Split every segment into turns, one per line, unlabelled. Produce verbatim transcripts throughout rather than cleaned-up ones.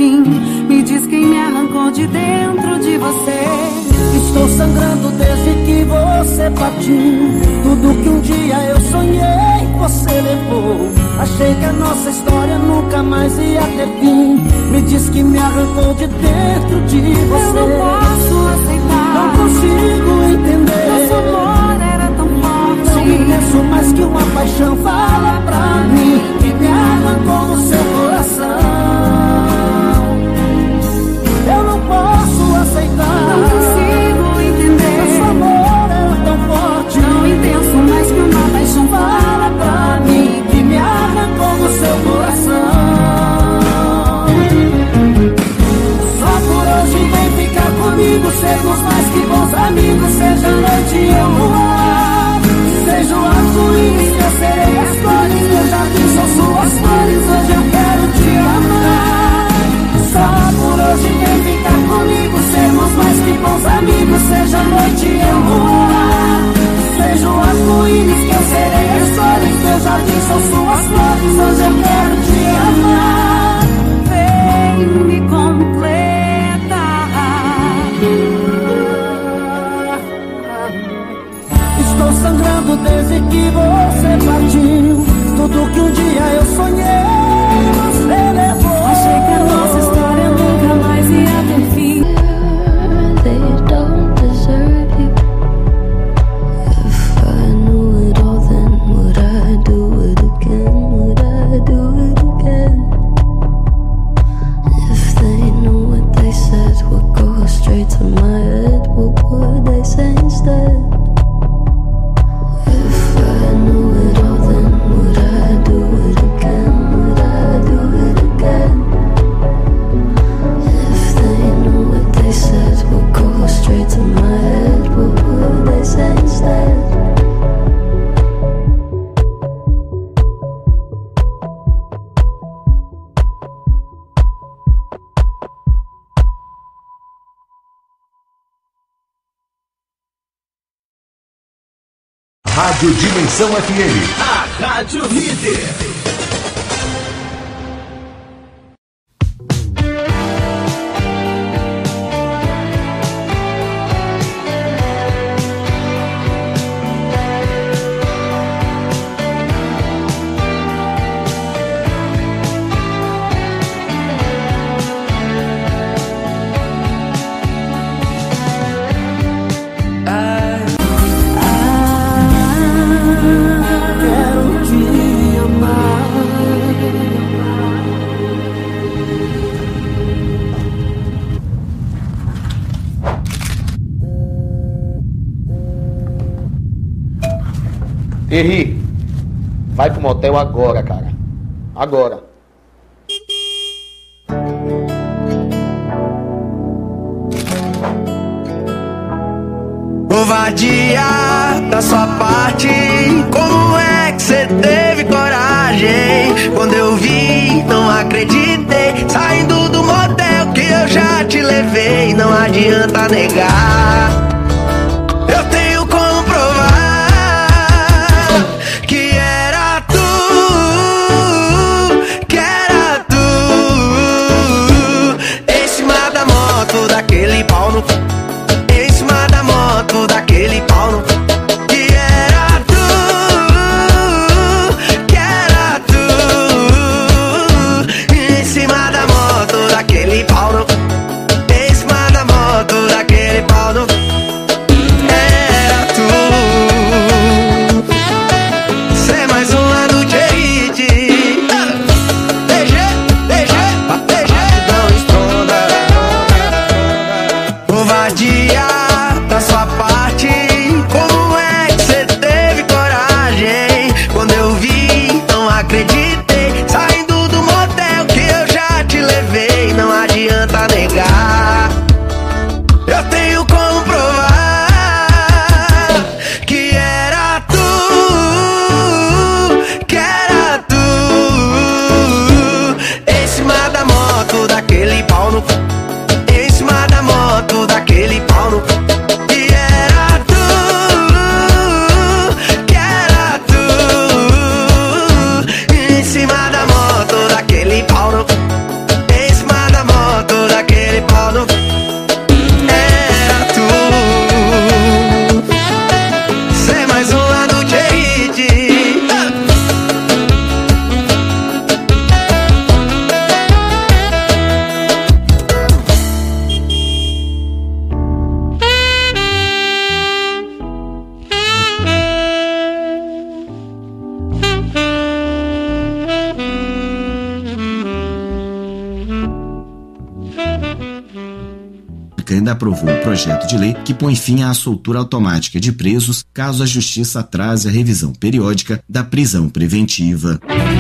fim. Me diz quem me arrancou de dentro de você.
Estou sangrando desde que você partiu. Tudo que um dia eu sonhei, você levou. Achei que a nossa história nunca mais ia ter fim. Me diz que me arrancou de dentro de você.
Eu não posso aceitar,
não consigo entender.
Nosso amor era tão forte,
tão intenso, mais que uma paixão. Fala pra mim que me arrancou no seu coração. Eu não posso aceitar,
não consigo entender.
Nosso amor era tão forte,
tão intenso, mais que uma paixão.
Fala pra mim que me arrancou no seu coração. Só por hoje vem ficar comigo, sermos mais que bons amigos. Seja noite e eu luar, seja o arco-íris que eu serei as flores. Meu jardim são suas flores, hoje eu quero te amar. Só por hoje vem ficar comigo, sermos mais que bons amigos. Seja noite e eu luar, seja o arco-íris que eu serei as flores. Meu jardim são suas flores, hoje eu quero te amar.
Vem me completa.
Estou sangrando desde que você partiu. Tudo que um dia eu sonhei, você levou.
Achei que a nossa história nunca mais ia ter fim.
They don't deserve you. If I knew it all, then would I do it again? Would I do it again? If they knew what they said would go straight to my head, what would they say instead? If I knew it all, then would I do it again? Would I do it again? If they knew what they said would go straight to my head, what would they say instead?
Rádio Dimensão F M,
a Rádio Líder.
Henri, vai pro motel agora, cara. Agora.
Covardia da sua parte. Como é que você teve coragem? Quando eu vi, não acreditei. Saindo do motel que eu já te levei. Não adianta negar. Eu tenho como provar que era tu, que era tu. Em cima da moto daquele pau no... Em cima da moto daquele pau no... Que era tu, que era tu. Em cima da moto daquele pau no... Em cima da moto daquele pau no... Era tu. Cê mais uma do Jerite. D G, D G, D G, não esconda. Covardia da sua parte. Como é que cê teve coragem? Quando eu vi, não acreditei. Saindo do motel que eu já te levei. Não adianta negar. Eu tenho como provar que era tu, que era tu. Em cima da moto daquele pau no... Em cima da moto daquele pau no...
Ainda aprovou o projeto de lei que põe fim à soltura automática de presos caso a Justiça atrase a revisão periódica da prisão preventiva.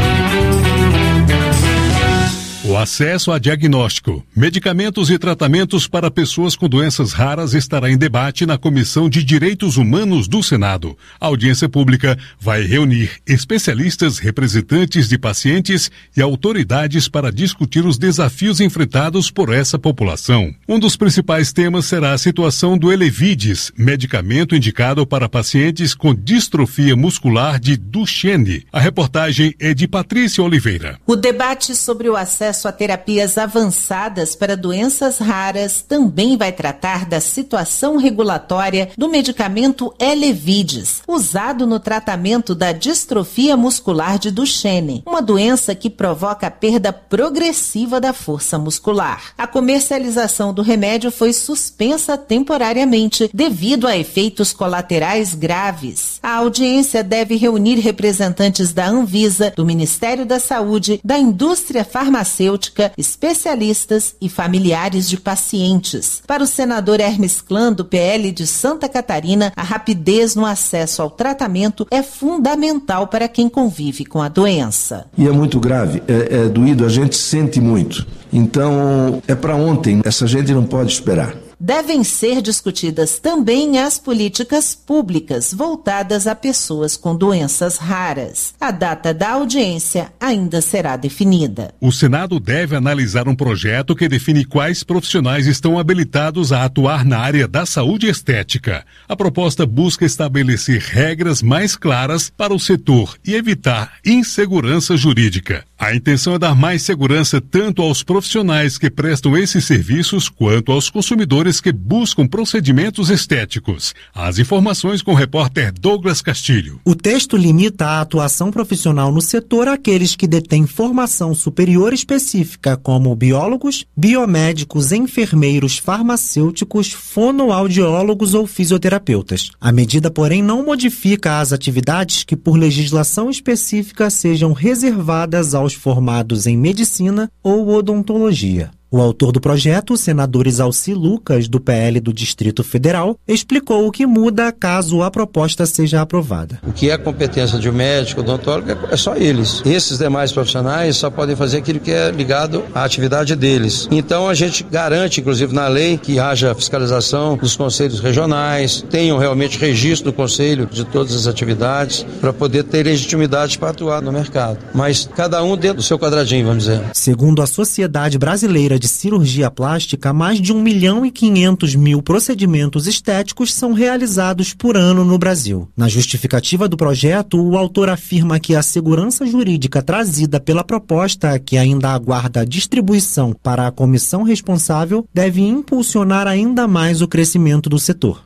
O acesso a diagnóstico, medicamentos e tratamentos para pessoas com doenças raras estará em debate na Comissão de Direitos Humanos do Senado. A audiência pública vai reunir especialistas, representantes de pacientes e autoridades para discutir os desafios enfrentados por essa população. Um dos principais temas será a situação do Elevidys, medicamento indicado para pacientes com distrofia muscular de Duchenne. A reportagem é de Patrícia Oliveira.
O debate sobre o acesso a terapias avançadas para doenças raras também vai tratar da situação regulatória do medicamento Elevidys, usado no tratamento da distrofia muscular de Duchenne, uma doença que provoca a perda progressiva da força muscular. A comercialização do remédio foi suspensa temporariamente devido a efeitos colaterais graves. A audiência deve reunir representantes da Anvisa, do Ministério da Saúde, da indústria farmacêutica, especialistas e familiares de pacientes. Para o senador Hermes Klan, do P L de Santa Catarina, a rapidez no acesso ao tratamento é fundamental para quem convive com a doença.
E é muito grave, é, é doído, a gente sente muito. Então, é para ontem, essa gente não pode esperar.
Devem ser discutidas também as políticas públicas voltadas a pessoas com doenças raras. A data da audiência ainda será definida.
O Senado deve analisar um projeto que define quais profissionais estão habilitados a atuar na área da saúde estética. A proposta busca estabelecer regras mais claras para o setor e evitar insegurança jurídica. A intenção é dar mais segurança tanto aos profissionais que prestam esses serviços quanto aos consumidores que buscam procedimentos estéticos. As informações com o repórter Douglas Castilho.
O texto limita a atuação profissional no setor àqueles que detêm formação superior específica, como biólogos, biomédicos, enfermeiros, farmacêuticos, fonoaudiólogos ou fisioterapeutas. A medida, porém, não modifica as atividades que, por legislação específica, sejam reservadas aos formados em medicina ou odontologia. O autor do projeto, o senador Isalci Lucas, do P L do Distrito Federal, explicou o que muda caso a proposta seja aprovada.
O que é a competência de um médico, odontólogo, é só eles. Esses demais profissionais só podem fazer aquilo que é ligado à atividade deles. Então a gente garante, inclusive na lei, que haja fiscalização dos conselhos regionais, tenham realmente registro do conselho de todas as atividades, para poder ter legitimidade para atuar no mercado. Mas cada um dentro do seu quadradinho, vamos dizer.
Segundo a Sociedade Brasileira de Cirurgia Plástica, mais de um milhão e quinhentos mil procedimentos estéticos são realizados por ano no Brasil. Na justificativa do projeto, o autor afirma que a segurança jurídica trazida pela proposta, que ainda aguarda distribuição para a comissão responsável, deve impulsionar ainda mais o crescimento do setor.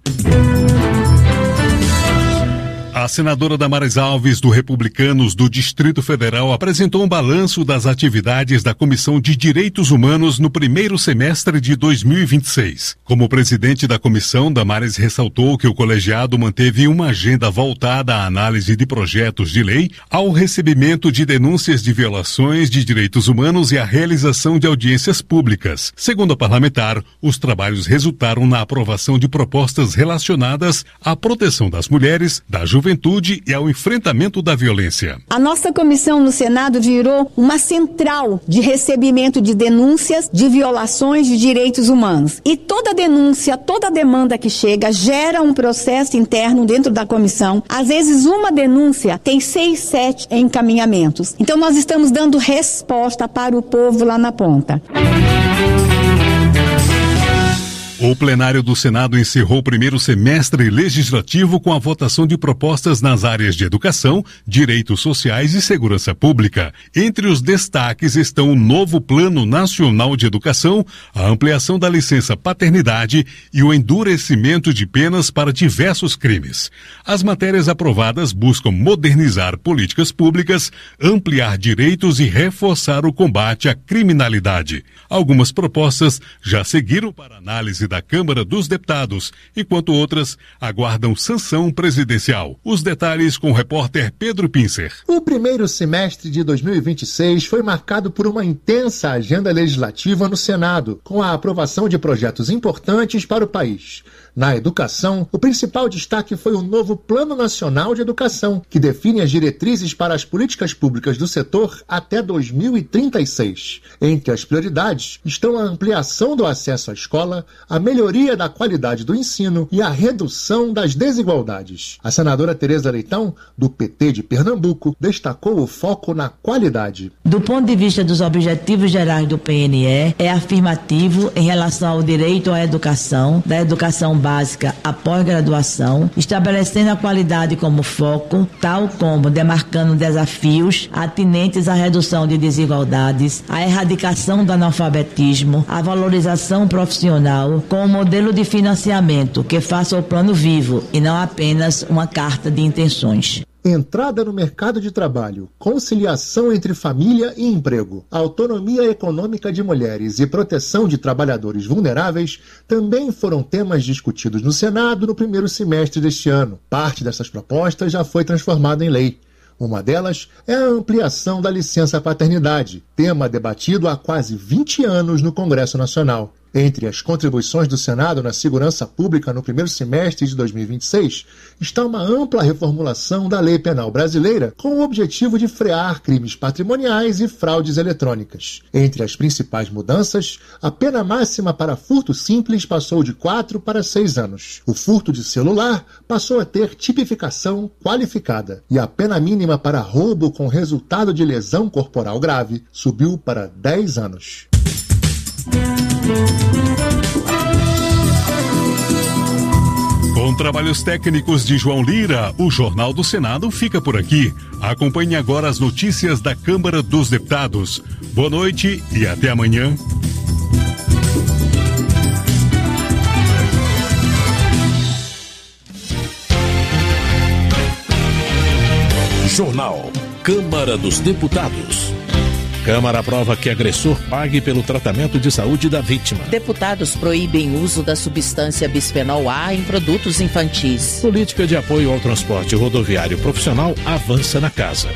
A senadora Damares Alves, do Republicanos do Distrito Federal, apresentou um balanço das atividades da Comissão de Direitos Humanos no primeiro semestre de dois mil e vinte e seis. Como presidente da comissão, Damares ressaltou que o colegiado manteve uma agenda voltada à análise de projetos de lei, ao recebimento de denúncias de violações de direitos humanos e à realização de audiências públicas. Segundo a parlamentar, os trabalhos resultaram na aprovação de propostas relacionadas à proteção das mulheres, da juventude e ao enfrentamento da violência.
A nossa comissão no Senado virou uma central de recebimento de denúncias de violações de direitos humanos. E toda denúncia, toda demanda que chega gera um processo interno dentro da comissão. Às vezes uma denúncia tem seis, sete encaminhamentos. Então nós estamos dando resposta para o povo lá na ponta.
O plenário do Senado encerrou o primeiro semestre legislativo com a votação de propostas nas áreas de educação, direitos sociais e segurança pública. Entre os destaques estão o novo Plano Nacional de Educação, a ampliação da licença paternidade e o endurecimento de penas para diversos crimes. As matérias aprovadas buscam modernizar políticas públicas, ampliar direitos e reforçar o combate à criminalidade. Algumas propostas já seguiram para análise análise da Câmara dos Deputados, enquanto outras aguardam sanção presidencial. Os detalhes com o repórter Pedro Pincer.
O primeiro semestre de dois mil e vinte e seis foi marcado por uma intensa agenda legislativa no Senado, com a aprovação de projetos importantes para o país. Na educação, o principal destaque foi o novo Plano Nacional de Educação, que define as diretrizes para as políticas públicas do setor até dois mil e trinta e seis. Entre as prioridades estão a ampliação do acesso à escola, a melhoria da qualidade do ensino e a redução das desigualdades. A senadora Tereza Leitão, do P T de Pernambuco, destacou o foco na qualidade.
Do ponto de vista dos objetivos gerais do P N E, é afirmativo em relação ao direito à educação, da educação básica à pós-graduação, estabelecendo a qualidade como foco, tal como demarcando desafios atinentes à redução de desigualdades, à erradicação do analfabetismo, à valorização profissional, com um modelo de financiamento que faça o plano vivo e não apenas uma carta de intenções.
Entrada no mercado de trabalho, conciliação entre família e emprego, autonomia econômica de mulheres e proteção de trabalhadores vulneráveis também foram temas discutidos no Senado no primeiro semestre deste ano. Parte dessas propostas já foi transformada em lei. Uma delas é a ampliação da licença paternidade, tema debatido há quase vinte anos no Congresso Nacional. Entre as contribuições do Senado na segurança pública no primeiro semestre de dois mil e vinte e seis está uma ampla reformulação da lei penal brasileira com o objetivo de frear crimes patrimoniais e fraudes eletrônicas. Entre as principais mudanças, a pena máxima para furto simples passou de quatro para seis anos. O furto de celular passou a ter tipificação qualificada e a pena mínima para roubo com resultado de lesão corporal grave subiu para dez anos.
Com trabalhos técnicos de João Lira, o Jornal do Senado fica por aqui. Acompanhe agora as notícias da Câmara dos Deputados. Boa noite e até amanhã.
Jornal Câmara dos Deputados. Câmara aprova que agressor pague pelo tratamento de saúde da vítima.
Deputados proíbem o uso da substância bisfenol A em produtos infantis.
Política de apoio ao transporte rodoviário profissional avança na casa.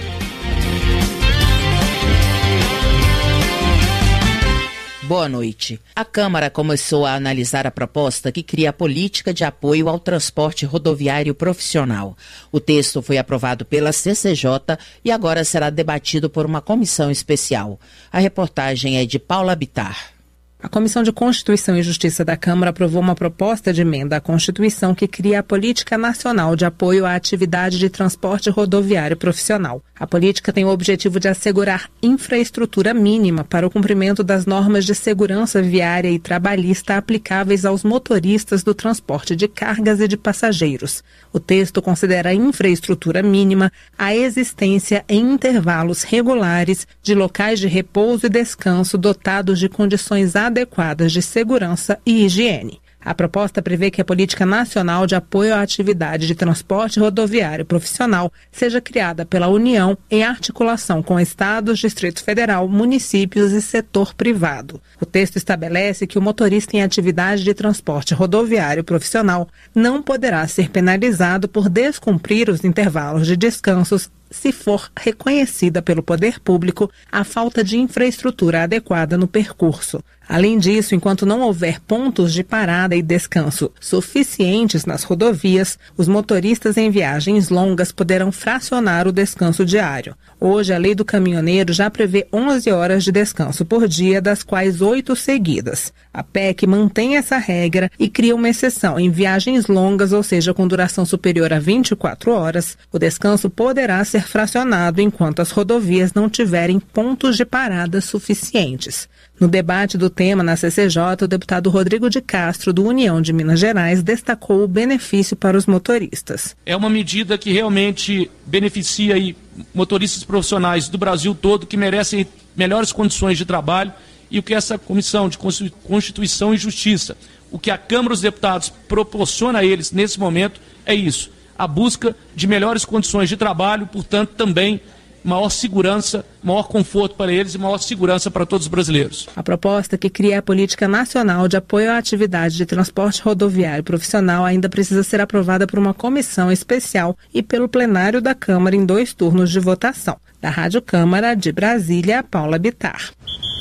Boa noite. A Câmara começou a analisar a proposta que cria a política de apoio ao transporte rodoviário profissional. O texto foi aprovado pela C C J e agora será debatido por uma comissão especial. A reportagem é de Paula Bittar.
A Comissão de Constituição e Justiça da Câmara aprovou uma proposta de emenda à Constituição que cria a Política Nacional de Apoio à Atividade de Transporte Rodoviário Profissional. A política tem o objetivo de assegurar infraestrutura mínima para o cumprimento das normas de segurança viária e trabalhista aplicáveis aos motoristas do transporte de cargas e de passageiros. O texto considera infraestrutura mínima a existência em intervalos regulares de locais de repouso e descanso dotados de condições adequadas adequadas de segurança e higiene. A proposta prevê que a Política Nacional de Apoio à Atividade de Transporte Rodoviário Profissional seja criada pela União em articulação com estados, Distrito Federal, municípios e setor privado. O texto estabelece que o motorista em atividade de transporte rodoviário profissional não poderá ser penalizado por descumprir os intervalos de descansos se for reconhecida pelo poder público a falta de infraestrutura adequada no percurso. Além disso, enquanto não houver pontos de parada e descanso suficientes nas rodovias, os motoristas em viagens longas poderão fracionar o descanso diário. Hoje, a lei do caminhoneiro já prevê onze horas de descanso por dia, das quais oito seguidas. A P E C mantém essa regra e cria uma exceção em viagens longas, ou seja, com duração superior a vinte e quatro horas. O descanso poderá ser fracionado enquanto as rodovias não tiverem pontos de parada suficientes. No debate do tema na C C J, o deputado Rodrigo de Castro, do União de Minas Gerais, destacou o benefício para os motoristas.
É uma medida que realmente beneficia aí motoristas profissionais do Brasil todo que merecem melhores condições de trabalho, e o que essa Comissão de Constituição e Justiça, o que a Câmara dos Deputados proporciona a eles nesse momento é isso, a busca de melhores condições de trabalho, portanto também maior segurança, maior conforto para eles e maior segurança para todos os brasileiros.
A proposta que cria a Política Nacional de Apoio à Atividade de Transporte Rodoviário Profissional ainda precisa ser aprovada por uma comissão especial e pelo plenário da Câmara em dois turnos de votação. Da Rádio Câmara de Brasília, Paula Bittar.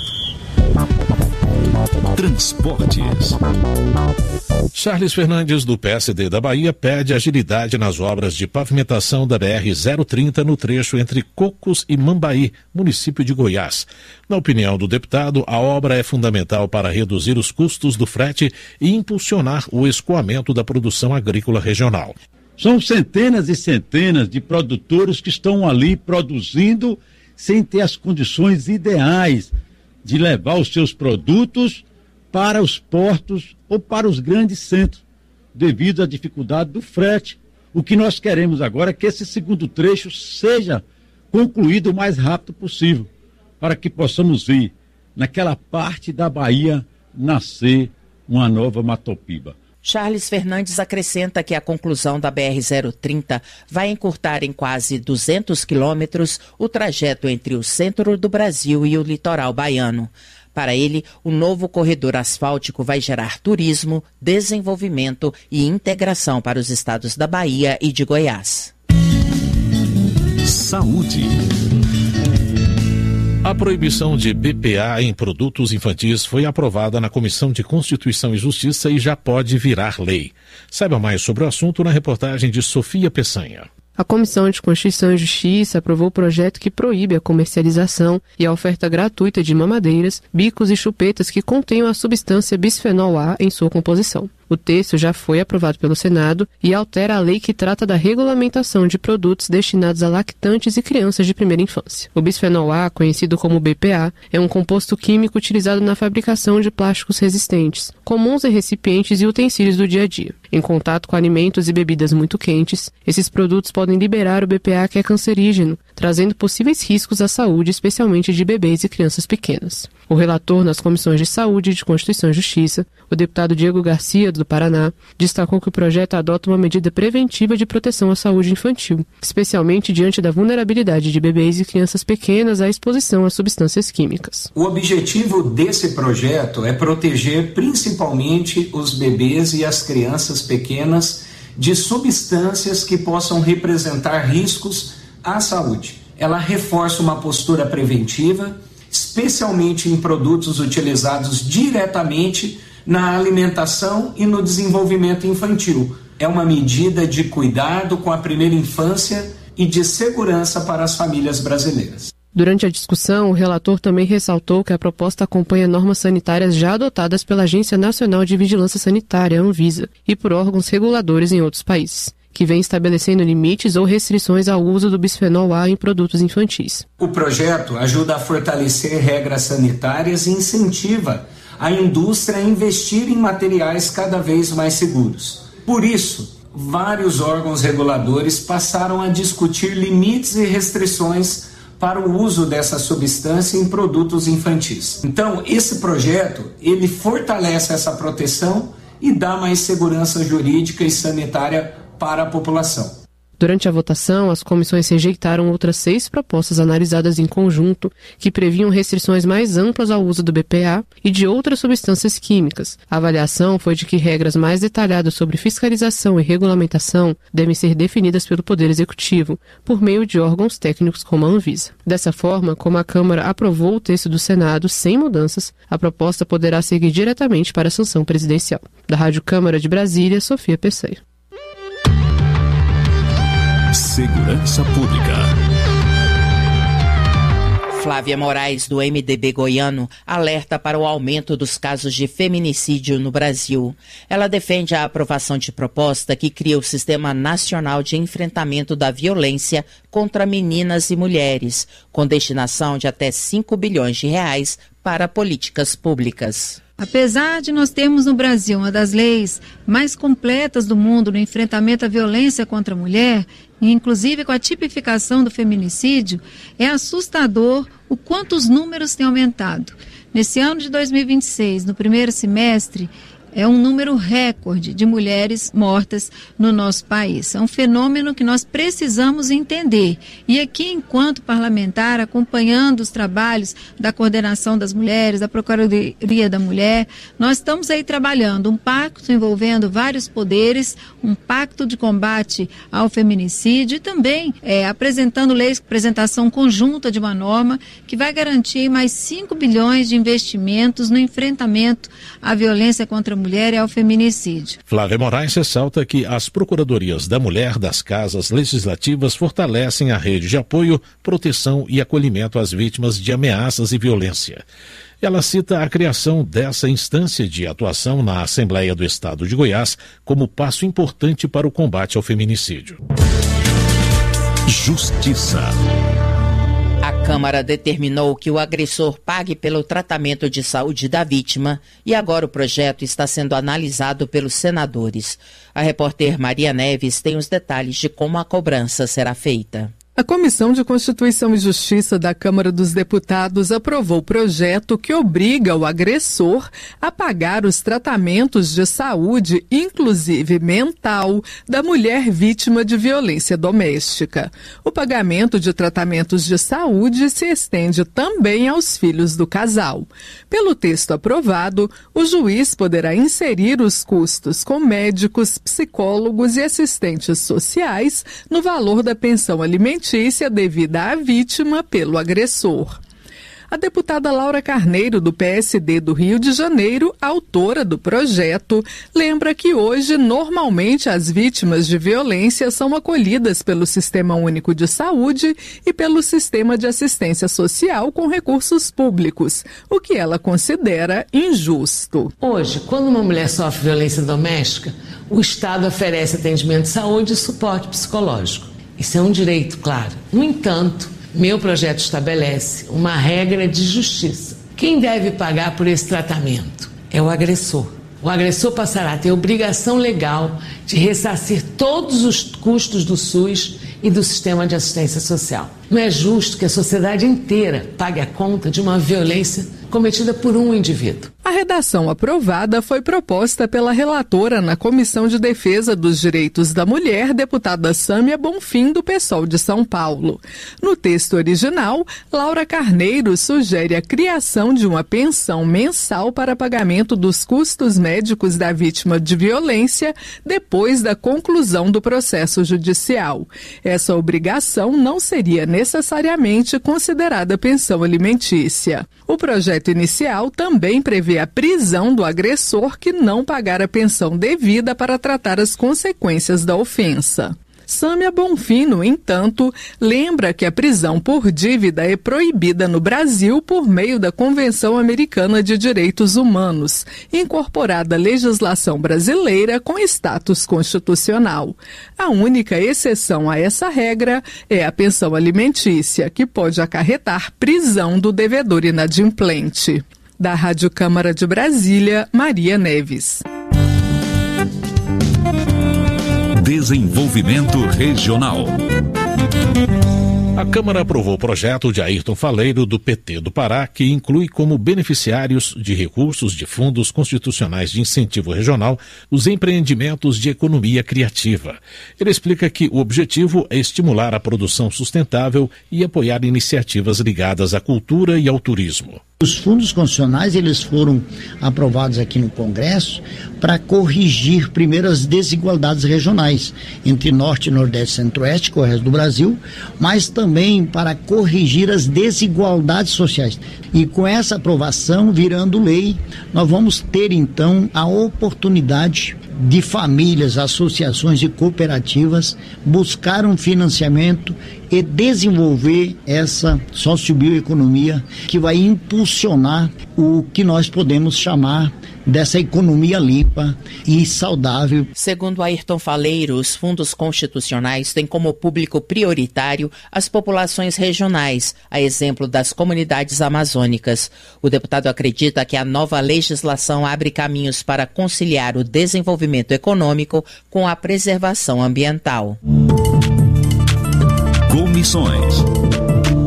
Transportes. Charles Fernandes, do P S D da Bahia, pede agilidade nas obras de pavimentação da B R zero trinta no trecho entre Cocos e Mambaí, município de Goiás. Na opinião do deputado, a obra é fundamental para reduzir os custos do frete e impulsionar o escoamento da produção agrícola regional.
São centenas e centenas de produtores que estão ali produzindo sem ter as condições ideais de levar os seus produtos para os portos ou para os grandes centros, devido à dificuldade do frete. O que nós queremos agora é que esse segundo trecho seja concluído o mais rápido possível, para que possamos ver naquela parte da Bahia nascer uma nova Matopiba.
Charles Fernandes acrescenta que a conclusão da B R zero trinta vai encurtar em quase duzentos quilômetros o trajeto entre o centro do Brasil e o litoral baiano. Para ele, o novo corredor asfáltico vai gerar turismo, desenvolvimento e integração para os estados da Bahia e de Goiás.
Saúde. A proibição de B P A em produtos infantis foi aprovada na Comissão de Constituição e Justiça e já pode virar lei. Saiba mais sobre o assunto na reportagem de Sofia Peçanha.
A Comissão de Constituição e Justiça aprovou o projeto que proíbe a comercialização e a oferta gratuita de mamadeiras, bicos e chupetas que contenham a substância bisfenol A em sua composição. O texto já foi aprovado pelo Senado e altera a lei que trata da regulamentação de produtos destinados a lactantes e crianças de primeira infância. O bisfenol A, conhecido como B P A, é um composto químico utilizado na fabricação de plásticos resistentes, comuns em recipientes e utensílios do dia a dia. Em contato com alimentos e bebidas muito quentes, esses produtos podem liberar o B P A, que é cancerígeno, trazendo possíveis riscos à saúde, especialmente de bebês e crianças pequenas. O relator nas comissões de Saúde e de Constituição e Justiça, o deputado Diego Garcia, do Paraná, destacou que o projeto adota uma medida preventiva de proteção à saúde infantil, especialmente diante da vulnerabilidade de bebês e crianças pequenas à exposição a substâncias químicas.
O objetivo desse projeto é proteger principalmente os bebês e as crianças pequenas de substâncias que possam representar riscos à saúde. Ela reforça uma postura preventiva, especialmente em produtos utilizados diretamente na alimentação e no desenvolvimento infantil. É uma medida de cuidado com a primeira infância e de segurança para as famílias brasileiras.
Durante a discussão, o relator também ressaltou que a proposta acompanha normas sanitárias já adotadas pela Agência Nacional de Vigilância Sanitária, Anvisa, e por órgãos reguladores em outros países, que vem estabelecendo limites ou restrições ao uso do bisfenol A em produtos infantis.
O projeto ajuda a fortalecer regras sanitárias e incentiva a indústria a investir em materiais cada vez mais seguros. Por isso, vários órgãos reguladores passaram a discutir limites e restrições para o uso dessa substância em produtos infantis. Então, esse projeto, ele fortalece essa proteção e dá mais segurança jurídica e sanitária para a população.
Durante a votação, as comissões rejeitaram outras seis propostas analisadas em conjunto que previam restrições mais amplas ao uso do B P A e de outras substâncias químicas. A avaliação foi de que regras mais detalhadas sobre fiscalização e regulamentação devem ser definidas pelo Poder Executivo, por meio de órgãos técnicos como a Anvisa. Dessa forma, como a Câmara aprovou o texto do Senado sem mudanças, a proposta poderá seguir diretamente para a sanção presidencial. Da Rádio Câmara de Brasília, Sofia Peçanha.
Segurança Pública.
Flávia Moraes, do M D B goiano, alerta para o aumento dos casos de feminicídio no Brasil. Ela defende a aprovação de proposta que cria o Sistema Nacional de Enfrentamento da Violência contra Meninas e Mulheres, com destinação de até cinco bilhões de reais para políticas públicas.
Apesar de nós termos no Brasil uma das leis mais completas do mundo no enfrentamento à violência contra a mulher, e inclusive com a tipificação do feminicídio, é assustador o quanto os números têm aumentado. Nesse ano de dois mil e vinte e seis, no primeiro semestre, É um número recorde de mulheres mortas no nosso país. É um fenômeno que nós precisamos entender. E aqui, enquanto parlamentar, acompanhando os trabalhos da coordenação das mulheres, da Procuradoria da Mulher, nós estamos aí trabalhando um pacto envolvendo vários poderes, um pacto de combate ao feminicídio e também é, apresentando leis, apresentação conjunta de uma norma que vai garantir mais cinco bilhões de investimentos no enfrentamento à violência contra a mulher e ao feminicídio.
Flávia Moraes ressalta que as Procuradorias da Mulher das Casas Legislativas fortalecem a rede de apoio, proteção e acolhimento às vítimas de ameaças e violência. Ela cita a criação dessa instância de atuação na Assembleia do Estado de Goiás como passo importante para o combate ao feminicídio.
Justiça.
A Câmara determinou que o agressor pague pelo tratamento de saúde da vítima e agora o projeto está sendo analisado pelos senadores. A repórter Maria Neves tem os detalhes de como a cobrança será feita.
A Comissão de Constituição e Justiça da Câmara dos Deputados aprovou o projeto que obriga o agressor a pagar os tratamentos de saúde, inclusive mental, da mulher vítima de violência doméstica. O pagamento de tratamentos de saúde se estende também aos filhos do casal. Pelo texto aprovado, o juiz poderá inserir os custos com médicos, psicólogos e assistentes sociais no valor da pensão alimentícia devida à vítima pelo agressor. A deputada Laura Carneiro, do P S D do Rio de Janeiro, autora do projeto, lembra que hoje, normalmente, as vítimas de violência são acolhidas pelo Sistema Único de Saúde e pelo Sistema de Assistência Social com recursos públicos, o que ela considera injusto.
Hoje, quando uma mulher sofre violência doméstica, o Estado oferece atendimento de saúde e suporte psicológico. Isso é um direito, claro. No entanto, meu projeto estabelece uma regra de justiça. Quem deve pagar por esse tratamento é o agressor. O agressor passará a ter obrigação legal de ressarcir todos os custos do SUS e do Sistema de Assistência Social. Não é justo que a sociedade inteira pague a conta de uma violência cometida por um indivíduo.
A redação aprovada foi proposta pela relatora na Comissão de Defesa dos Direitos da Mulher, deputada Sâmia Bonfim, do PSOL de São Paulo. No texto original, Laura Carneiro sugere a criação de uma pensão mensal para pagamento dos custos médicos da vítima de violência depois da conclusão do processo judicial. Essa obrigação não seria necessariamente considerada pensão alimentícia. O projeto inicial também prevê a prisão do agressor que não pagar a pensão devida para tratar as consequências da ofensa. Sâmia Bonfim, no entanto, lembra que a prisão por dívida é proibida no Brasil por meio da Convenção Americana de Direitos Humanos, incorporada à legislação brasileira com status constitucional. A única exceção a essa regra é a pensão alimentícia, que pode acarretar prisão do devedor inadimplente. Da Rádio Câmara de Brasília, Maria Neves.
Desenvolvimento Regional.
A Câmara aprovou o projeto de Ayrton Faleiro, do P T do Pará, que inclui como beneficiários de recursos de fundos constitucionais de incentivo regional os empreendimentos de economia criativa. Ele explica que o objetivo é estimular a produção sustentável e apoiar iniciativas ligadas à cultura e ao turismo.
Os fundos constitucionais, eles foram aprovados aqui no Congresso para corrigir primeiro as desigualdades regionais entre Norte, Nordeste, Centro-Oeste, que é o resto do Brasil, mas também para corrigir as desigualdades sociais. E com essa aprovação, virando lei, nós vamos ter então a oportunidade de famílias, associações e cooperativas buscar um financiamento e desenvolver essa sociobioeconomia que vai impulsionar o que nós podemos chamar dessa economia limpa e saudável.
Segundo Ayrton Faleiro, os fundos constitucionais têm como público prioritário as populações regionais, a exemplo das comunidades amazônicas. O deputado acredita que a nova legislação abre caminhos para conciliar o desenvolvimento econômico com a preservação ambiental.
Comissões.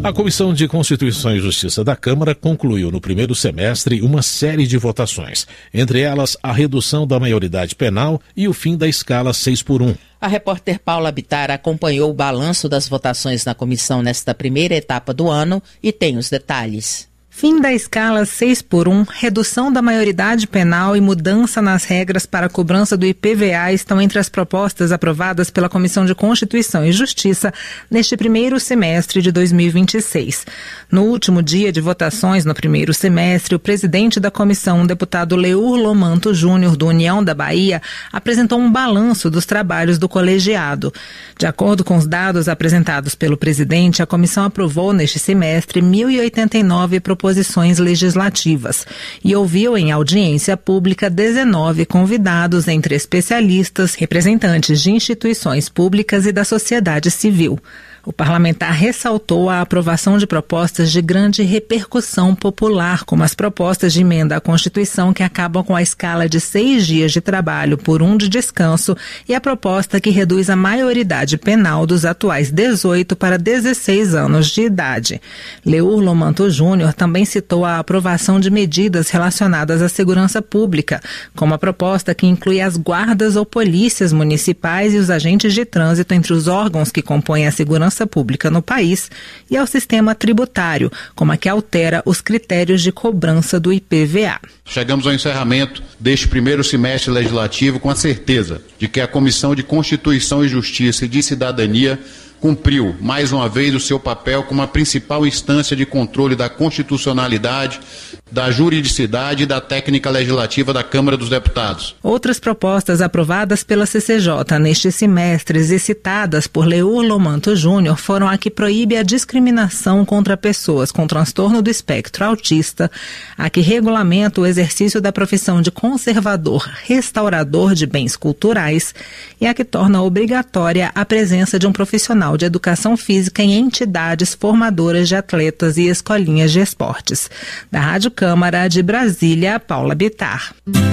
A Comissão de Constituição e Justiça da Câmara concluiu no primeiro semestre uma série de votações, entre elas a redução da maioridade penal e o fim da escala seis por um.
A repórter Paula Bittar acompanhou o balanço das votações na comissão nesta primeira etapa do ano e tem os detalhes.
Fim da escala seis por um, redução da maioridade penal e mudança nas regras para a cobrança do I P V A estão entre as propostas aprovadas pela Comissão de Constituição e Justiça neste primeiro semestre de dois mil e vinte e seis. No último dia de votações no primeiro semestre, o presidente da comissão, o deputado Leur Lomanto Júnior, do União da Bahia, apresentou um balanço dos trabalhos do colegiado. De acordo com os dados apresentados pelo presidente, a comissão aprovou neste semestre mil e oitenta e nove proposições proposições legislativas e ouviu em audiência pública dezenove convidados, entre especialistas, representantes de instituições públicas e da sociedade civil. O parlamentar ressaltou a aprovação de propostas de grande repercussão popular, como as propostas de emenda à Constituição que acabam com a escala de seis dias de trabalho por um de descanso e a proposta que reduz a maioridade penal dos atuais dezoito para dezesseis anos de idade. Leur Lomanto Júnior também citou a aprovação de medidas relacionadas à segurança pública, como a proposta que inclui as guardas ou polícias municipais e os agentes de trânsito entre os órgãos que compõem a segurança pública no país, e ao sistema tributário, como a que altera os critérios de cobrança do I P V A.
Chegamos ao encerramento deste primeiro semestre legislativo com a certeza de que a Comissão de Constituição e Justiça e de Cidadania cumpriu, mais uma vez, o seu papel como a principal instância de controle da constitucionalidade, da juridicidade e da técnica legislativa da Câmara dos Deputados.
Outras propostas aprovadas pela C C J neste semestre e citadas por Leur Lomanto Júnior foram a que proíbe a discriminação contra pessoas com transtorno do espectro autista, a que regulamenta o exercício da profissão de conservador restaurador de bens culturais e a que torna obrigatória a presença de um profissional de educação física em entidades formadoras de atletas e escolinhas de esportes. Da Rádio Câmara de Brasília, Paula Bittar.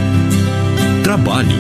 Trabalho.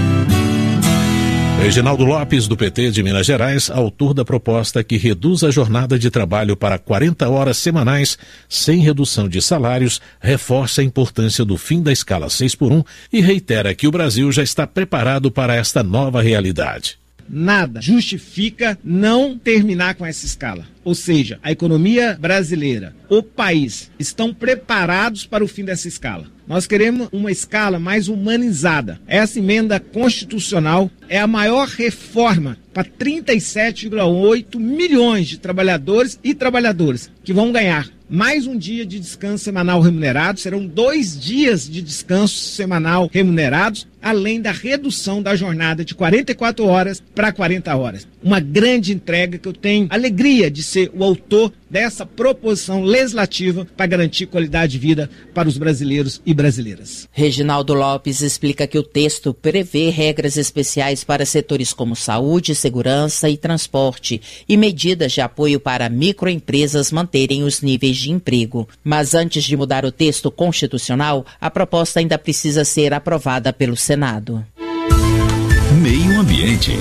Reginaldo Lopes, do P T de Minas Gerais, autor da proposta que reduz a jornada de trabalho para quarenta horas semanais, sem redução de salários, reforça a importância do fim da escala seis por um e reitera que o Brasil já está preparado para esta nova realidade.
Nada justifica não terminar com essa escala. Ou seja, a economia brasileira, o país, estão preparados para o fim dessa escala. Nós queremos uma escala mais humanizada. Essa emenda constitucional é a maior reforma para trinta e sete vírgula oito milhões de trabalhadores e trabalhadoras que vão ganhar mais um dia de descanso semanal remunerado, serão dois dias de descanso semanal remunerados, além da redução da jornada de quarenta e quatro horas para quarenta horas. Uma grande entrega que eu tenho alegria de ser o autor dessa proposição legislativa para garantir qualidade de vida para os brasileiros e brasileiras.
Reginaldo Lopes explica que o texto prevê regras especiais para setores como saúde, segurança e transporte e medidas de apoio para microempresas manterem os níveis de emprego. Mas antes de mudar o texto constitucional, a proposta ainda precisa ser aprovada pelo Senado.
Meio Ambiente.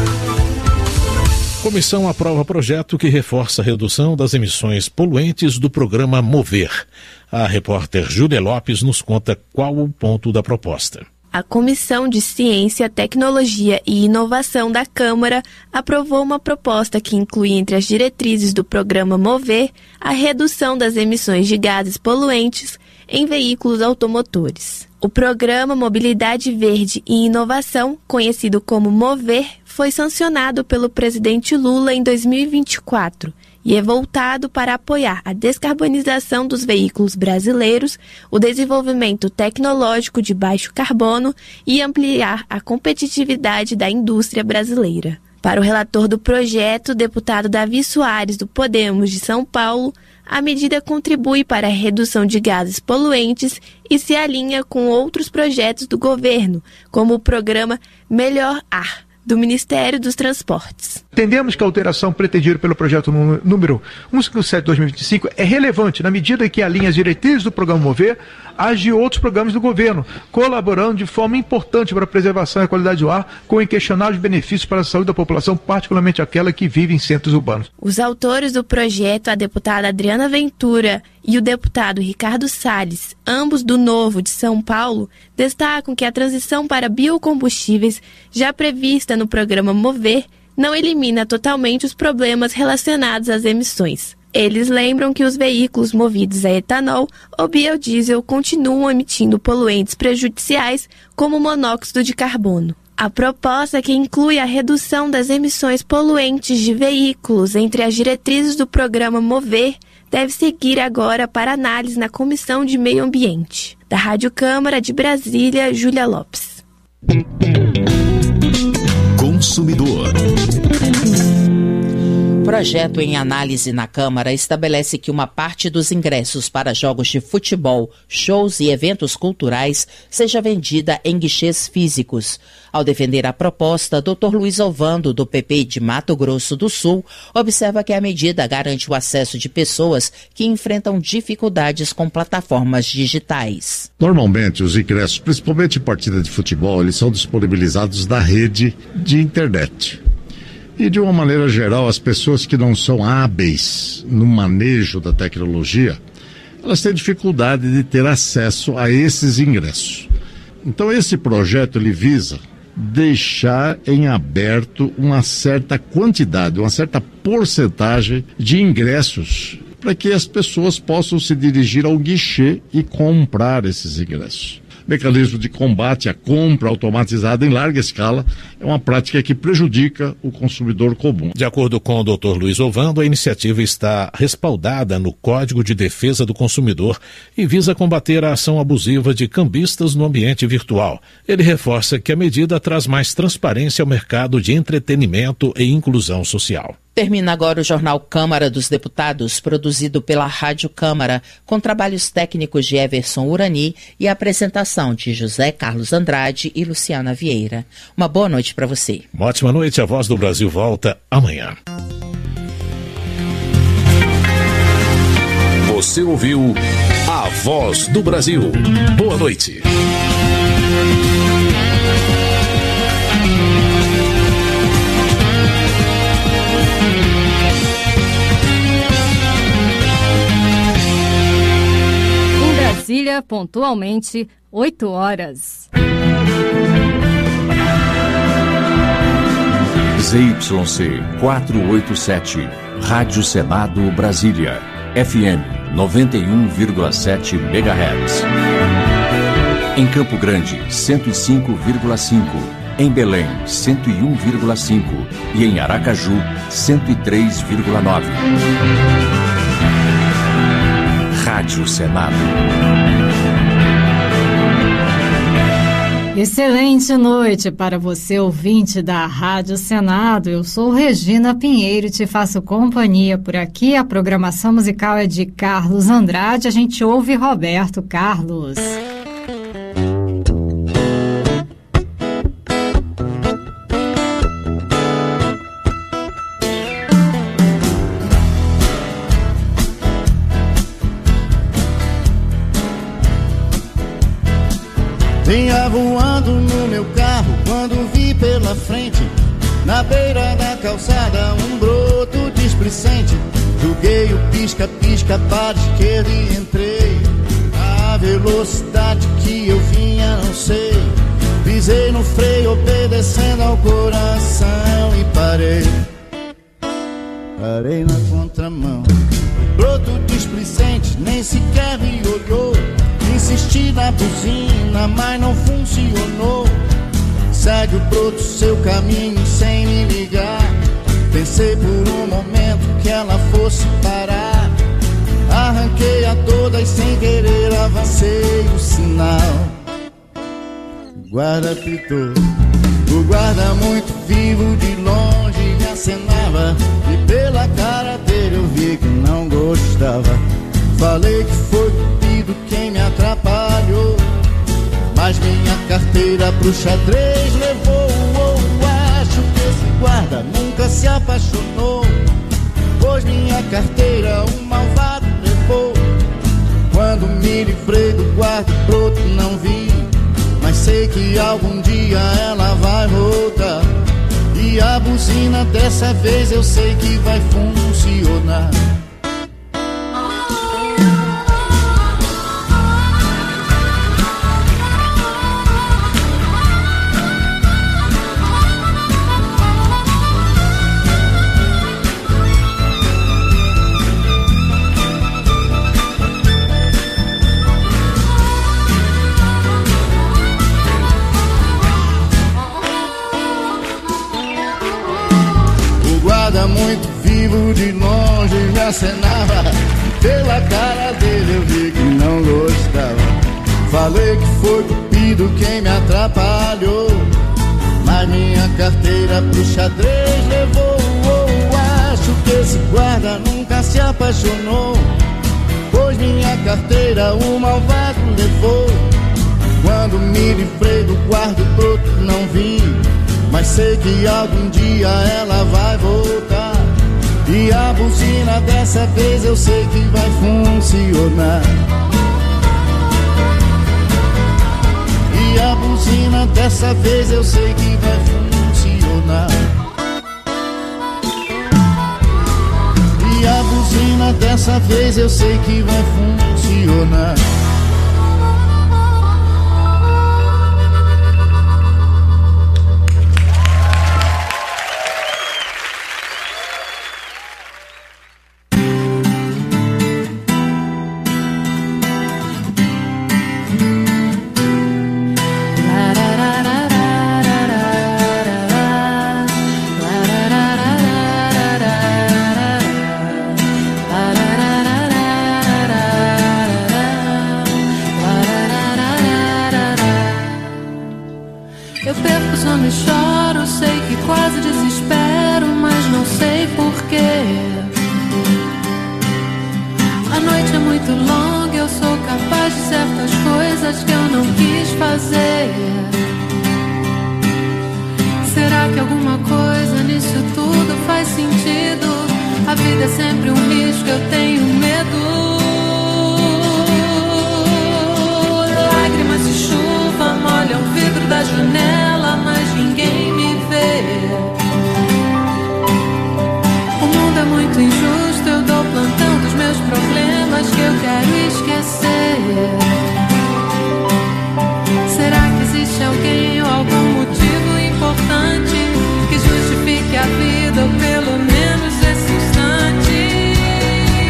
Comissão aprova projeto que reforça a redução das emissões poluentes do programa Mover. A repórter Júlia Lopes nos conta qual o ponto da proposta.
A Comissão de Ciência, Tecnologia e Inovação da Câmara aprovou uma proposta que inclui entre as diretrizes do programa Mover a redução das emissões de gases poluentes em veículos automotores. O programa Mobilidade Verde e Inovação, conhecido como Mover, foi sancionado pelo presidente Lula em dois mil e vinte e quatro e é voltado para apoiar a descarbonização dos veículos brasileiros, o desenvolvimento tecnológico de baixo carbono e ampliar a competitividade da indústria brasileira. Para o relator do projeto, deputado Davi Soares, do Podemos de São Paulo, a medida contribui para a redução de gases poluentes e se alinha com outros projetos do governo, como o programa Melhor Ar, do Ministério dos Transportes.
Entendemos que a alteração pretendida pelo projeto número cento e cinquenta e sete de dois mil e vinte e cinco é relevante na medida em que alinha as diretrizes do programa Mover às de outros programas do governo, colaborando de forma importante para a preservação e a qualidade do ar, com inquestionáveis benefícios para a saúde da população, particularmente aquela que vive em centros urbanos.
Os autores do projeto, a deputada Adriana Ventura e o deputado Ricardo Salles, ambos do Novo de São Paulo, destacam que a transição para biocombustíveis, já prevista no programa Mover, não elimina totalmente os problemas relacionados às emissões. Eles lembram que os veículos movidos a etanol ou biodiesel continuam emitindo poluentes prejudiciais como monóxido de carbono. A proposta, que inclui a redução das emissões poluentes de veículos entre as diretrizes do programa Mover, deve seguir agora para análise na Comissão de Meio Ambiente. Da Rádio Câmara de Brasília, Júlia Lopes.
Consumidor.
O projeto em análise na Câmara estabelece que uma parte dos ingressos para jogos de futebol, shows e eventos culturais seja vendida em guichês físicos. Ao defender a proposta, doutor Luiz Ovando, do P P de Mato Grosso do Sul, observa que a medida garante o acesso de pessoas que enfrentam dificuldades com plataformas digitais.
Normalmente, os ingressos, principalmente partida de futebol, eles são disponibilizados na rede de internet. E, de uma maneira geral, as pessoas que não são hábeis no manejo da tecnologia, elas têm dificuldade de ter acesso a esses ingressos. Então, esse projeto, ele visa deixar em aberto uma certa quantidade, uma certa porcentagem de ingressos, para que as pessoas possam se dirigir ao guichê e comprar esses ingressos. Mecanismo de combate à compra automatizada em larga escala é uma prática que prejudica o consumidor comum.
De acordo com o doutor Luiz Ovando, a iniciativa está respaldada no Código de Defesa do Consumidor e visa combater a ação abusiva de cambistas no ambiente virtual. Ele reforça que a medida traz mais transparência ao mercado de entretenimento e inclusão social.
Termina agora o Jornal Câmara dos Deputados, produzido pela Rádio Câmara, com trabalhos técnicos de Everson Urani e a apresentação de José Carlos Andrade e Luciana Vieira. Uma boa noite para você.
Uma ótima noite. A Voz do Brasil volta amanhã.
Você ouviu A Voz do Brasil. Boa noite.
Brasília, pontualmente, oito horas.
Z Y C quatrocentos e oitenta e sete, Rádio Senado Brasília, F M noventa e um vírgula sete megahertz. Em Campo Grande, cento e cinco vírgula cinco. Em Belém, cento e um vírgula cinco. E em Aracaju, cento e três vírgula nove. Rádio Senado.
Excelente noite para você, ouvinte da Rádio Senado. Eu sou Regina Pinheiro e te faço companhia por aqui. A programação musical é de Carlos Andrade. A gente ouve Roberto Carlos.
Vinha voando no meu carro quando vi pela frente, na beira da calçada, um broto displicente. Joguei o pisca-pisca para a esquerda e entrei. A velocidade que eu vinha não sei. Pisei no freio obedecendo ao coração e parei. Parei na contramão. Broto displicente nem sequer me olhou. Insisti na buzina, mas não funcionou. Segue o broto seu caminho sem me ligar. Pensei por um momento que ela fosse parar. Arranquei a todas sem querer, avancei o sinal. O guarda pitou. O guarda muito vivo de longe me acenava. E pela cara dele eu vi que não gostava. Falei que foi cupido quem me atrapalhou, mas minha carteira pro xadrez levou. Oh, acho que esse guarda nunca se apaixonou, pois minha carteira um malvado levou. Quando me livrei do quarto pronto não vi, mas sei que algum dia ela vai voltar. E a buzina dessa vez eu sei que vai funcionar. Muito vivo de longe me acenava, pela cara dele eu vi que não gostava. Falei que foi cupido quem me atrapalhou, mas minha carteira pro xadrez levou. Oh, acho que esse guarda nunca se apaixonou, pois minha carteira o malvado levou. Quando me livrei do quarto pronto não vi, mas sei que algum dia ela vai voltar. E a buzina dessa vez eu sei que vai funcionar. E a buzina dessa vez eu sei que vai funcionar. E a buzina dessa vez eu sei que vai funcionar.
Pelo menos esse instante.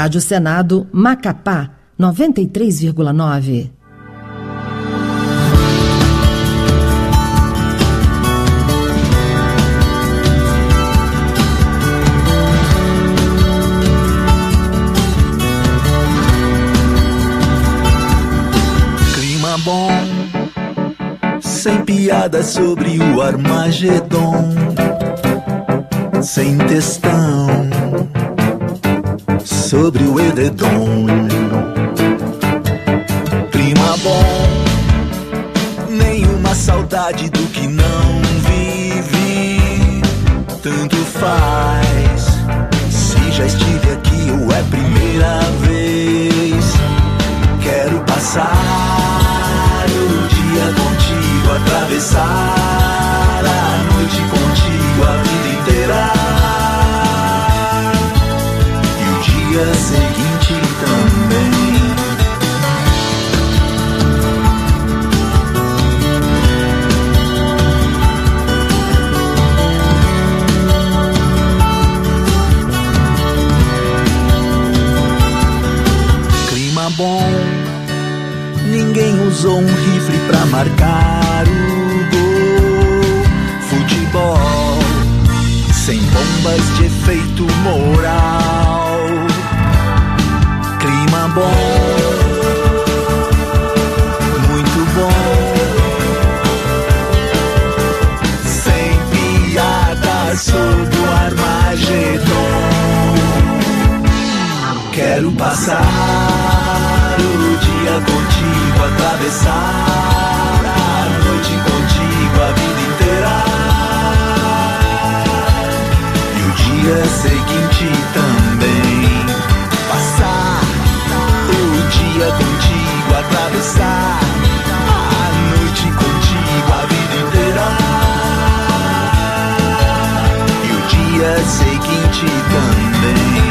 Rádio Senado, Macapá, noventa e três vírgula nove.
Clima bom, sem piadas sobre o Armagedon, sem textão sobre o edredom. Clima bom, nenhuma saudade do que não vive. Tanto faz se já estive aqui ou é primeira vez. Quero passar o dia contigo, atravessar a noite contigo, a vida inteira. Dia seguinte também. Clima bom, ninguém usou um rifle pra marcar o gol. Futebol, sem bombas de efeito moral. Clima bom, muito bom, sem piada sobre o Armagedon. Quero passar o dia contigo, atravessar a noite contigo, a vida inteira. E o dia seguinte também. Passar o dia contigo, atravessar a noite contigo, a vida inteira. E o dia seguinte também.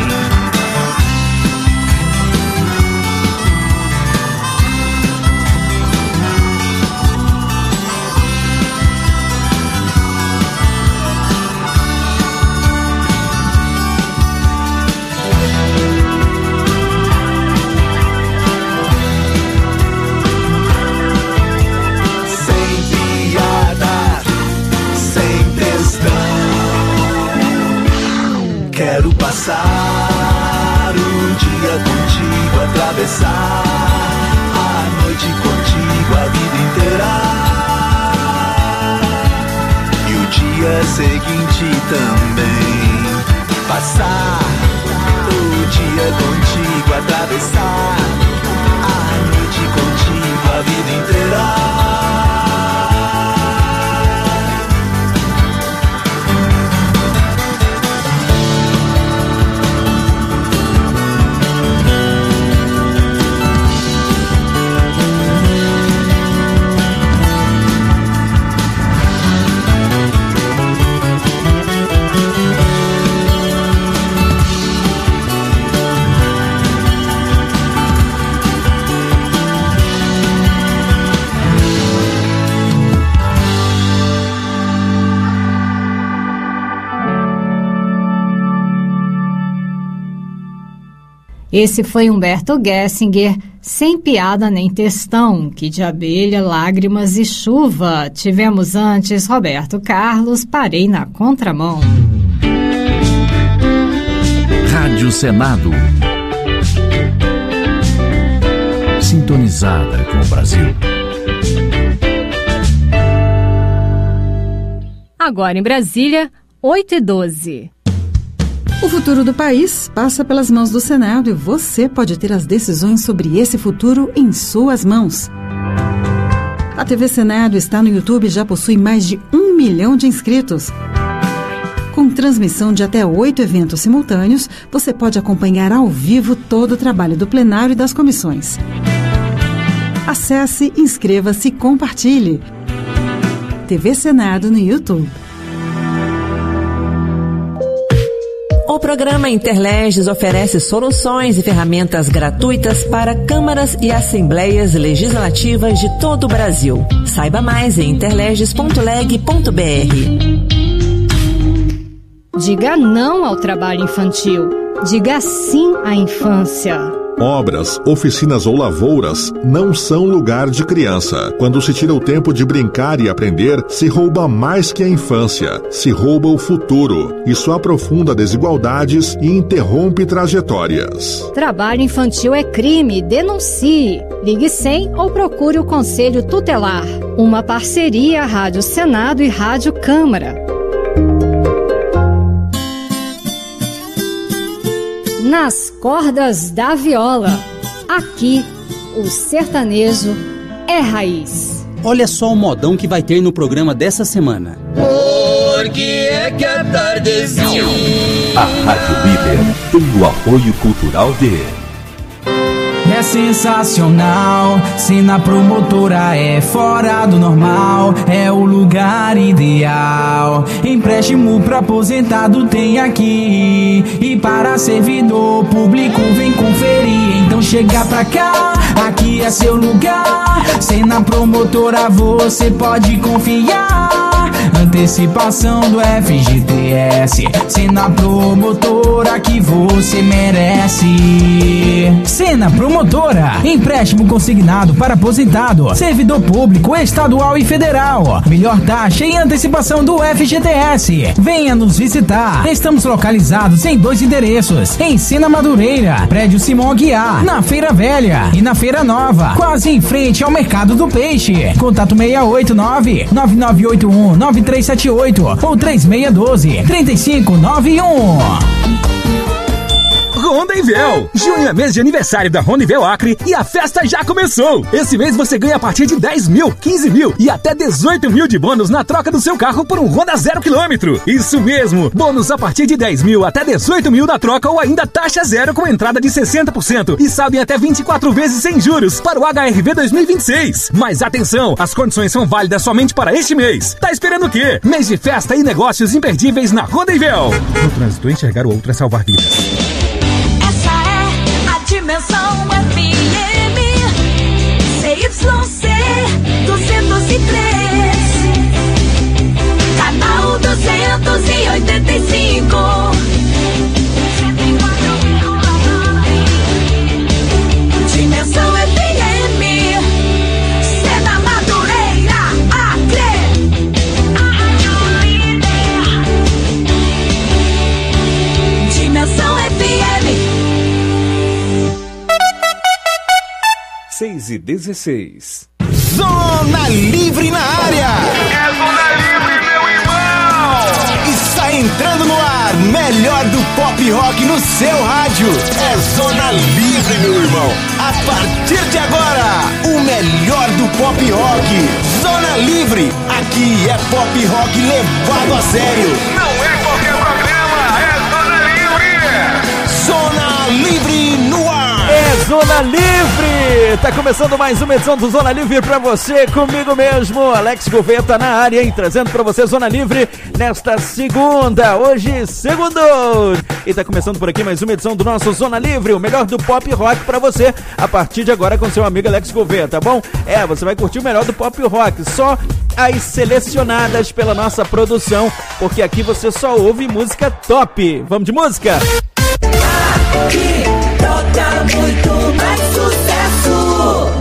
Quero passar o dia contigo, atravessar a noite contigo, a vida inteira. E o dia seguinte também. Passar o dia contigo, atravessar a noite contigo, a vida inteira.
Esse foi Humberto Gessinger, Sem Piada Nem Textão, Que de Abelha, Lágrimas e Chuva. Tivemos antes Roberto Carlos, Parei na Contramão.
Rádio Senado. Sintonizada com o Brasil.
Agora em Brasília, oito e doze.
O futuro do país passa pelas mãos do Senado e você pode ter as decisões sobre esse futuro em suas mãos. A T V Senado está no YouTube e já possui mais de um milhão de inscritos. Com transmissão de até oito eventos simultâneos, você pode acompanhar ao vivo todo o trabalho do plenário e das comissões. Acesse, inscreva-se e compartilhe. T V Senado no YouTube.
O programa Interleges oferece soluções e ferramentas gratuitas para câmaras e assembleias legislativas de todo o Brasil. Saiba mais em interleges ponto leg ponto br.
Diga não ao trabalho infantil. Diga sim à infância.
Obras, oficinas ou lavouras não são lugar de criança. Quando se tira o tempo de brincar e aprender, se rouba mais que a infância, se rouba o futuro. Isso aprofunda desigualdades e interrompe trajetórias.
Trabalho infantil é crime, denuncie. Ligue cem ou procure o Conselho Tutelar. Uma parceria Rádio Senado e Rádio Câmara. Nas cordas da viola, aqui o sertanejo é raiz.
Olha só o modão que vai ter no programa dessa semana.
Porque é que a tardezinha.
A Rádio Líder tem o apoio cultural de...
É sensacional, se na promotora é fora do normal, é o lugar ideal. Empréstimo pra aposentado tem aqui, e para servidor público vem conferir. Então chega pra cá, aqui é seu lugar. Se na promotora você pode confiar. Antecipação do F G T S, se na promotora que você merece. Sena Promotora, empréstimo consignado para aposentado, servidor público, estadual e federal. Melhor taxa e antecipação do F G T S. Venha nos visitar. Estamos localizados em dois endereços: em Sena Madureira, prédio Simão Aguiar, na Feira Velha, e na Feira Nova, quase em frente ao Mercado do Peixe. Contato seis oito nove, nove nove oito um, nove três sete oito ou três seis um dois, três cinco nove um.
Ronda-Invel. Junho é mês de aniversário da Ronda-Invel Acre e a festa já começou. Esse mês você ganha a partir de dez mil, quinze mil e até dezoito mil de bônus na troca do seu carro por um Honda zero quilômetro. Isso mesmo, bônus a partir de dez mil até dezoito mil na troca ou ainda taxa zero com entrada de sessenta por cento e saldo em até vinte e quatro vezes sem juros para o H R V dois mil e vinte e seis. Mas atenção, as condições são válidas somente para este mês. Tá esperando o quê? Mês de festa e negócios imperdíveis na Ronda-Invel. No trânsito, enxergar o outro é salvar vidas.
Dimensão F M C Y C duzentos e três, canal duzentos e oitenta e cinco. Dimensão F M, Sena Madureira, Acre. Dimensão F M.
seis e dezesseis.
Zona Livre na área!
É Zona Livre, meu irmão!
Está entrando no ar, melhor do pop rock no seu rádio. É Zona Livre, meu irmão. A partir de agora, o melhor do pop rock. Zona Livre, aqui é pop rock levado a sério.
Não é qualquer programa, é Zona Livre!
Zona Livre no ar!
É Zona Livre! Tá começando mais uma edição do Zona Livre pra você, comigo mesmo, Alex Gouveia na área, hein? Trazendo pra você Zona Livre nesta segunda, hoje segundo. E tá começando por aqui mais uma edição do nosso Zona Livre, o melhor do pop rock pra você, a partir de agora com seu amigo Alex Gouveia, tá bom? É, você vai curtir o melhor do pop rock, só as selecionadas pela nossa produção, porque aqui você só ouve música top. Vamos de música?
Aqui toca muito mais sucesso.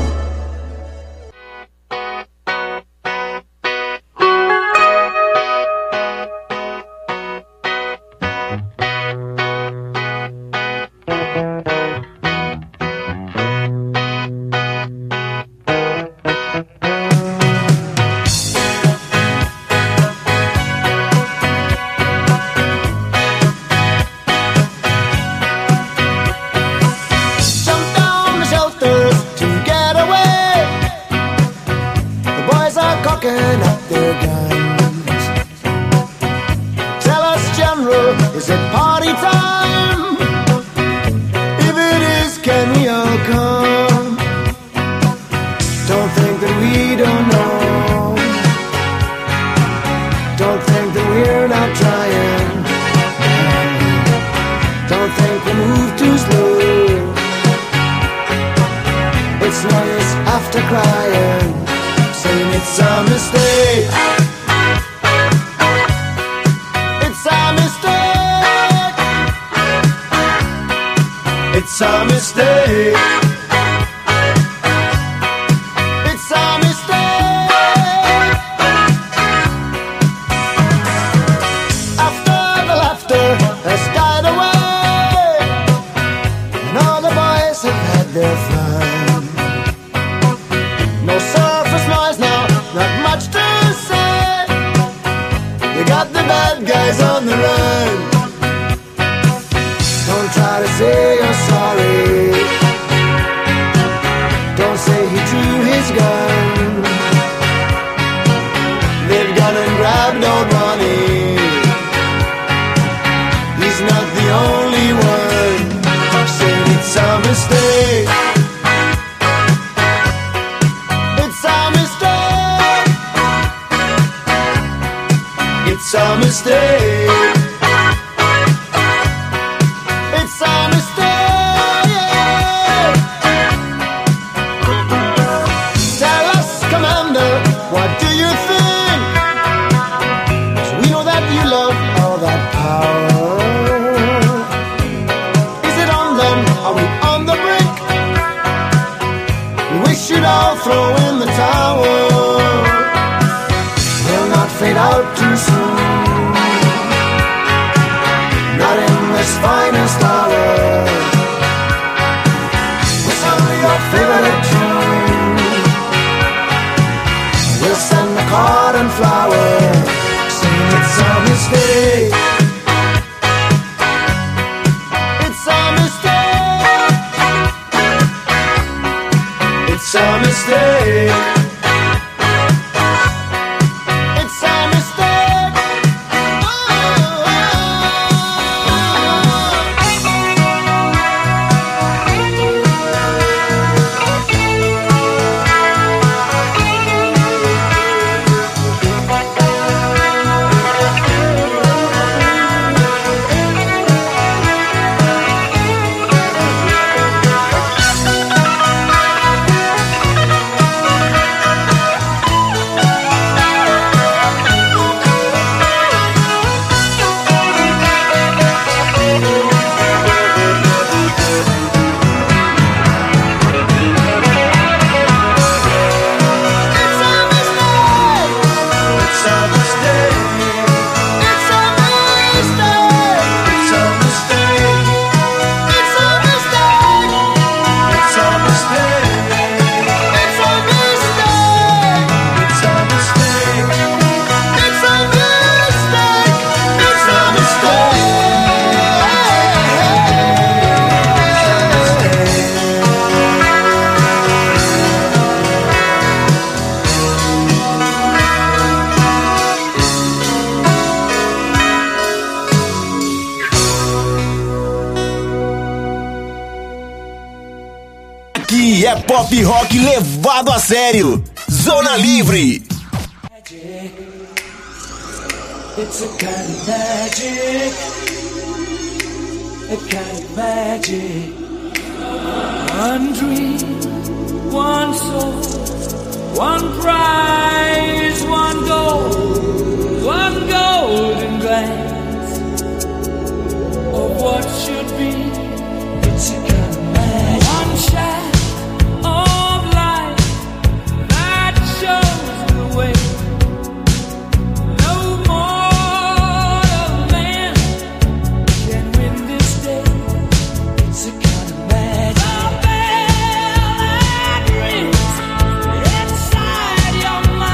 their fun. No surface noise now, not much to say. You got the bad guys on the run. Don't try to say you're sorry. Don't say he drew his gun. They've gone and grabbed old Ronnie. He's not the only one. Saying it's a mistake. It's a mistake. It's a mistake. It's a mistake. Tell us, Commander, what do you think? So we know that you love all that power. Is it on them? Are we on the brink? We should all throw in the towel. We'll not fade out too soon. Not in this finest hour. We'll sing your favorite tune. We'll send the card and flowers. Sing it's a mistake. It's a mistake. It's a mistake. It's a mistake.
Aqui é pop rock levado a sério. Zona Livre.
It's a kind of magic, a kind of magic. One dream, one soul, one prize, one goal, one golden glance of what should be. It's a kind of magic. One shaft of light that shows the way. Inside your mind.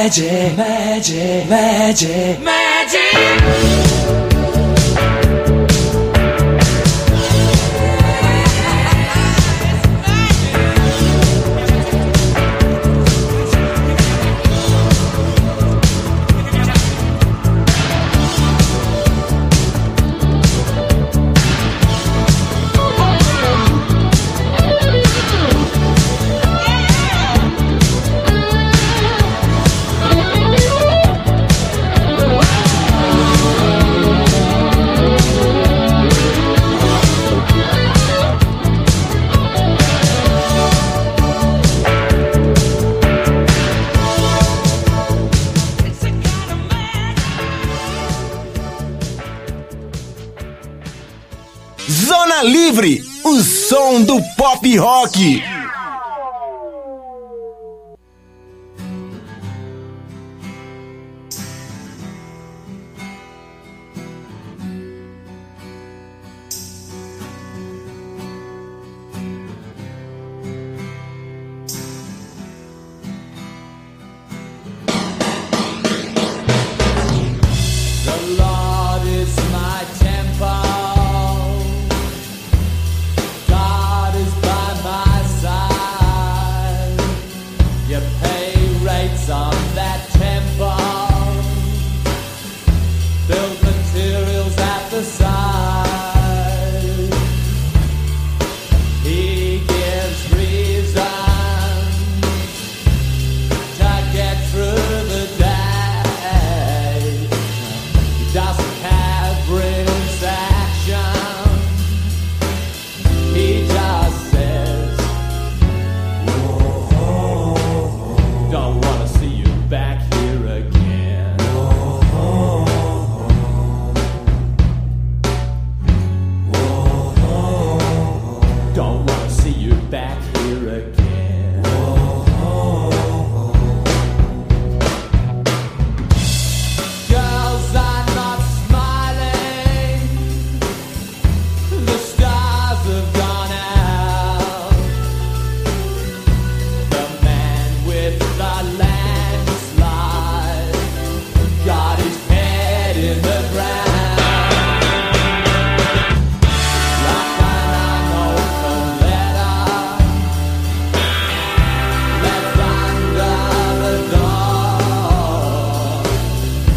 Magic, magic, magic, magic.
Zona Livre, o som do pop rock.